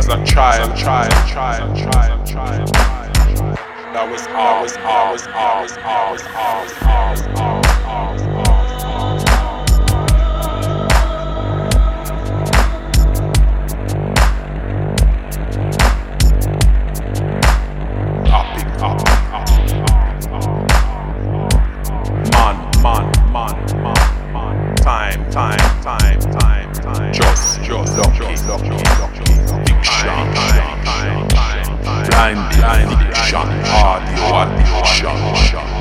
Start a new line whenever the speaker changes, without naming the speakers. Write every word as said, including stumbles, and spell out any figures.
as a child, child, child, child, child. That was all, was all, was all, was all, was all, was all, was all, was all, was all. Time, time, time, time, time. Just, just, lucky, lucky, lucky. Diction, time, time, time, time. Blind, blind, diction. Audio, addiction.